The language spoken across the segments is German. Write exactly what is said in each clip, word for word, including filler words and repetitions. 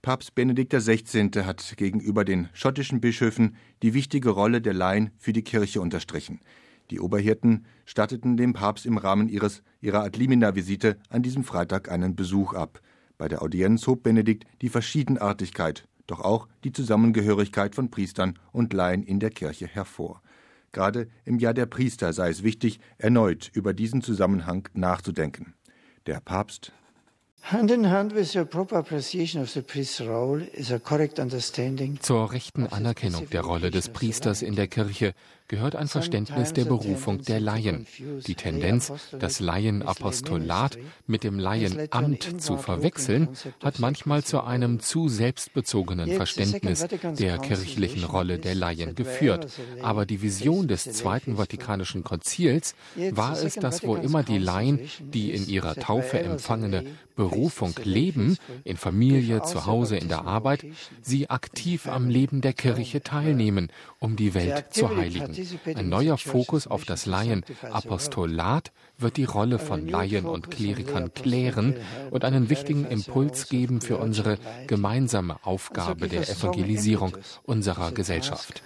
Papst Benedikt der Sechzehnte hat gegenüber den schottischen Bischöfen die wichtige Rolle der Laien für die Kirche unterstrichen. Die Oberhirten statteten dem Papst im Rahmen ihres, ihrer Ad Limina-Visite an diesem Freitag einen Besuch ab. Bei der Audienz hob Benedikt die Verschiedenartigkeit, doch auch die Zusammengehörigkeit von Priestern und Laien in der Kirche hervor. Gerade im Jahr der Priester sei es wichtig, erneut über diesen Zusammenhang nachzudenken. Der Papst: Hand in hand with your proper appreciation of the priest's role is a correct understanding. Zur rechten Anerkennung der Rolle des Priesters in der Kirche gehört ein Verständnis der Berufung der Laien. Die Tendenz, das Laienapostolat mit dem Laienamt zu verwechseln, hat manchmal zu einem zu selbstbezogenen Verständnis der kirchlichen Rolle der Laien geführt. Aber die Vision des Zweiten Vatikanischen Konzils war es, dass wo immer die Laien, die in ihrer Taufe empfangene Berufung leben, in Familie, zu Hause, in der Arbeit, sie aktiv am Leben der Kirche teilnehmen, um die Welt zu heiligen. Ein neuer Fokus auf das Laienapostolat wird die Rolle von Laien und Klerikern klären und einen wichtigen Impuls geben für unsere gemeinsame Aufgabe der Evangelisierung unserer Gesellschaft.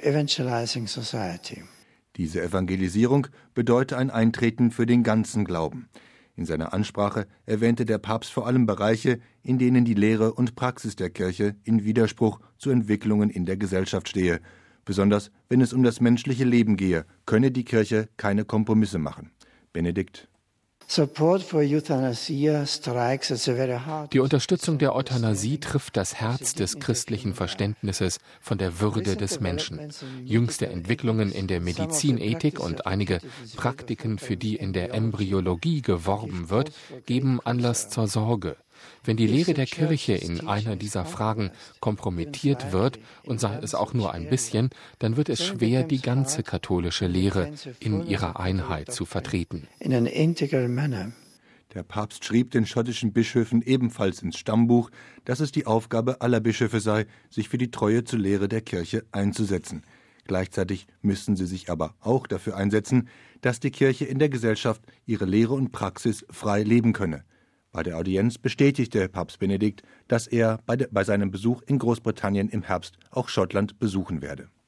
Diese Evangelisierung bedeutet ein Eintreten für den ganzen Glauben. In seiner Ansprache erwähnte der Papst vor allem Bereiche, in denen die Lehre und Praxis der Kirche in Widerspruch zu Entwicklungen in der Gesellschaft stehe. Besonders wenn es um das menschliche Leben gehe, könne die Kirche keine Kompromisse machen. Benedikt: Die Unterstützung der Euthanasie trifft das Herz des christlichen Verständnisses von der Würde des Menschen. Jüngste Entwicklungen in der Medizinethik und einige Praktiken, für die in der Embryologie geworben wird, geben Anlass zur Sorge. Wenn die Lehre der Kirche in einer dieser Fragen kompromittiert wird, und sei es auch nur ein bisschen, dann wird es schwer, die ganze katholische Lehre in ihrer Einheit zu vertreten. Der Papst schrieb den schottischen Bischöfen ebenfalls ins Stammbuch, dass es die Aufgabe aller Bischöfe sei, sich für die Treue zur Lehre der Kirche einzusetzen. Gleichzeitig müssten sie sich aber auch dafür einsetzen, dass die Kirche in der Gesellschaft ihre Lehre und Praxis frei leben könne. Bei der Audienz bestätigte Papst Benedikt, dass er bei, de, bei seinem Besuch in Großbritannien im Herbst auch Schottland besuchen werde.